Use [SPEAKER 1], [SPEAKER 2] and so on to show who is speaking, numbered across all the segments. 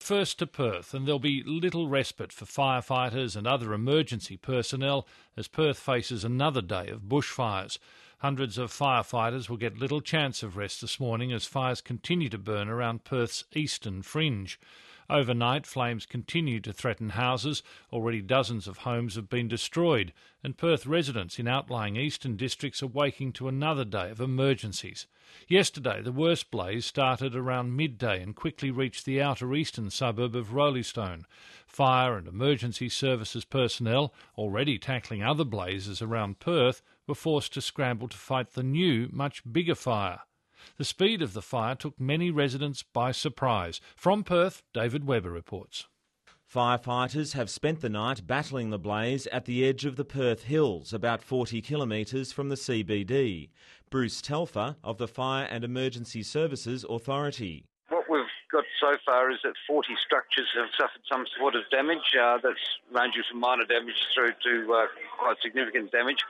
[SPEAKER 1] first to Perth, and there'll be little respite for firefighters and other emergency personnel as Perth faces another day of bushfires. Hundreds of firefighters will get little chance of rest this morning as fires continue to burn around Perth's eastern fringe. Overnight, flames continue to threaten houses. Already dozens of homes have been destroyed, and Perth residents in outlying eastern districts are waking to another day of emergencies. Yesterday, the worst blaze started around midday and quickly reached the outer eastern suburb of Roleystone. Fire and emergency services personnel, already tackling other blazes around Perth, were forced to scramble to fight the new, much bigger fire. The speed of the fire took many residents by surprise. From Perth, David Webber reports.
[SPEAKER 2] Firefighters have spent the night battling the blaze at the edge of the Perth Hills, about 40 kilometres from the CBD. Bruce Telfer of the Fire and Emergency Services Authority.
[SPEAKER 3] What we've got so far is that 40 structures have suffered some sort of damage. That's ranging from minor damage through to quite significant damage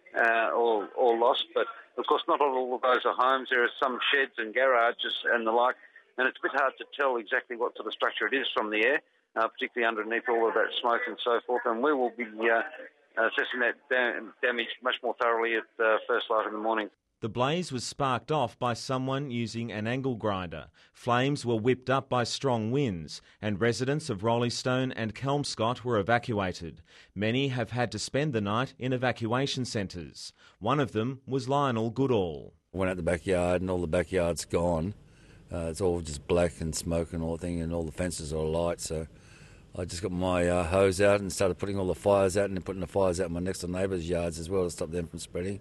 [SPEAKER 3] or lost. But of course, not all of those are homes. There are some sheds and garages and the like, and it's a bit hard to tell exactly what sort of structure it is from the air, particularly underneath all of that smoke and so forth. And we will be assessing that damage much more thoroughly at first light in the morning.
[SPEAKER 2] The blaze was sparked off by someone using an angle grinder. Flames were whipped up by strong winds, and residents of Roleystone and Kelmscott were evacuated. Many have had to spend the night in evacuation centres. One of them was Lionel Goodall.
[SPEAKER 4] I went out the backyard and all the backyard's gone. It's all just black and smoke and all thing, and all the fences are alight, so I just got my hose out and started putting all the fires out, and then putting the fires out in my next door neighbours' yards as well to stop them from spreading.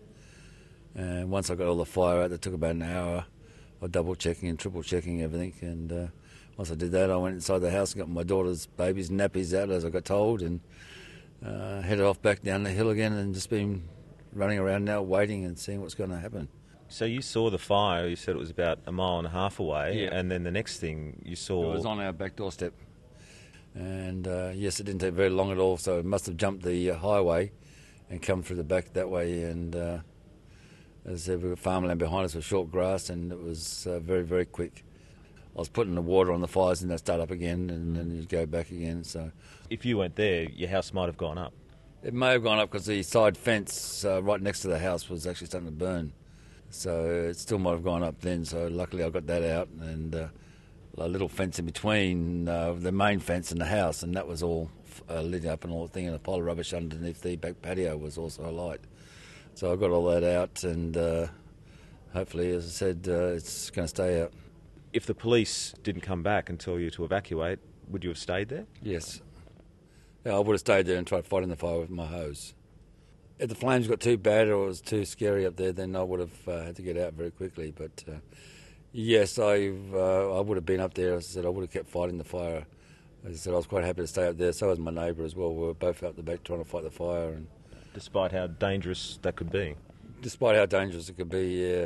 [SPEAKER 4] And once I got all the fire out, it took about an hour of double-checking and triple-checking everything. And once I did that, I went inside the house and got my daughter's baby's nappies out, as I got told, and headed off back down the hill again and just been running around now waiting and seeing what's going to happen.
[SPEAKER 2] So you saw the fire, you said it was about a mile and a half away,
[SPEAKER 4] yeah.
[SPEAKER 2] And then the next thing you saw...
[SPEAKER 4] It was on our back doorstep. And yes, it didn't take very long at all, so it must have jumped the highway and come through the back that way. And as I said, we got farmland behind us with short grass, and it was very, very quick. I was putting the water on the fires and they'd start up again, and then you'd go back again. So
[SPEAKER 2] if you weren't there, your house might have gone up.
[SPEAKER 4] It may have gone up because the side fence right next to the house was actually starting to burn. So it still might have gone up then. So luckily I got that out, and a little fence in between the main fence and the house, and that was all lit up and all the thing, and a pile of rubbish underneath the back patio was also alight. So I got all that out, and hopefully, as I said, it's going to stay out.
[SPEAKER 2] If the police didn't come back and tell you to evacuate, would you have stayed there?
[SPEAKER 4] Yes. Yeah, I would have stayed there and tried fighting the fire with my hose. If the flames got too bad or it was too scary up there, then I would have had to get out very quickly. But yes, I would have been up there. As I said, I would have kept fighting the fire. As I said, I was quite happy to stay up there. So was my neighbour as well. We were both out the back trying to fight the fire. And
[SPEAKER 2] despite how dangerous that could be?
[SPEAKER 4] Despite how dangerous it could be, yeah.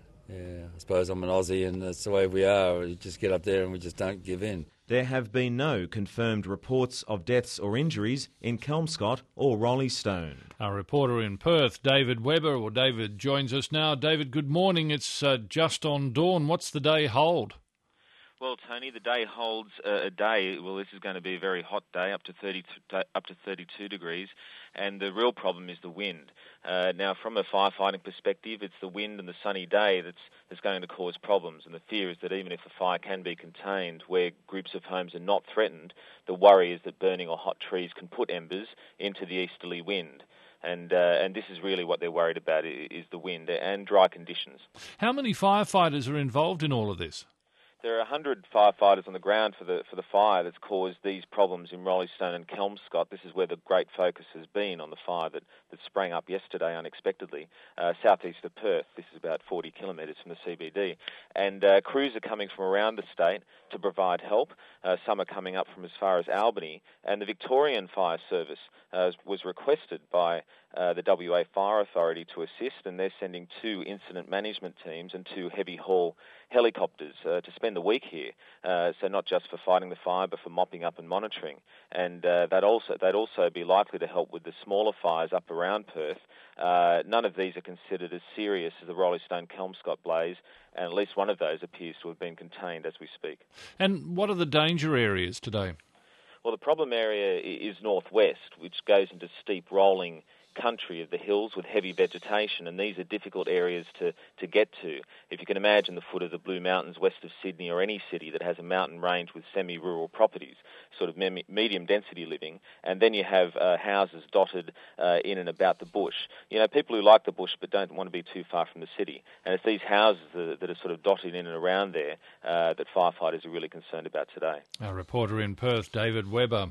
[SPEAKER 4] I suppose I'm an Aussie and that's the way we are. We just get up there and we just don't give in.
[SPEAKER 2] There have been no confirmed reports of deaths or injuries in Kelmscott or Roleystone.
[SPEAKER 1] Our reporter in Perth, David Webber, David joins us now. David, good morning. It's just on dawn. What's the day hold?
[SPEAKER 5] Well, Tony, the day holds a day. Well, this is going to be a very hot day, up to 32 degrees, and the real problem is the wind. Now, from a firefighting perspective, it's the wind and the sunny day that's going to cause problems, and the fear is that even if the fire can be contained where groups of homes are not threatened, the worry is that burning or hot trees can put embers into the easterly wind. And this is really what they're worried about, is the wind and dry conditions.
[SPEAKER 1] How many firefighters are involved in all of this?
[SPEAKER 5] There are 100 firefighters on the ground for the fire that's caused these problems in Roleystone and Kelmscott. This is where the great focus has been on the fire that sprang up yesterday unexpectedly, southeast of Perth. This is about 40 kilometres from the CBD. And crews are coming from around the state to provide help. Some are coming up from as far as Albany. And the Victorian Fire Service was requested by the WA Fire Authority to assist, and they're sending 2 incident management teams and 2 heavy haul helicopters to spend the week here. So not just for fighting the fire, but for mopping up and monitoring. And they'd also be likely to help with the smaller fires up around Perth. None of these are considered as serious as the Rolling Stone Kelmscott blaze, and at least one of those appears to have been contained as we speak.
[SPEAKER 1] And what are the danger areas today?
[SPEAKER 5] Well, the problem area is northwest, which goes into steep rolling country of the hills with heavy vegetation, and these are difficult areas to get to. If you can imagine the foot of the Blue Mountains west of Sydney, or any city that has a mountain range with semi-rural properties, sort of medium density living, and then you have houses dotted in and about the bush. You know, people who like the bush but don't want to be too far from the city, and it's these houses that are sort of dotted in and around there that firefighters are really concerned about today.
[SPEAKER 1] Our reporter in Perth, David Webber.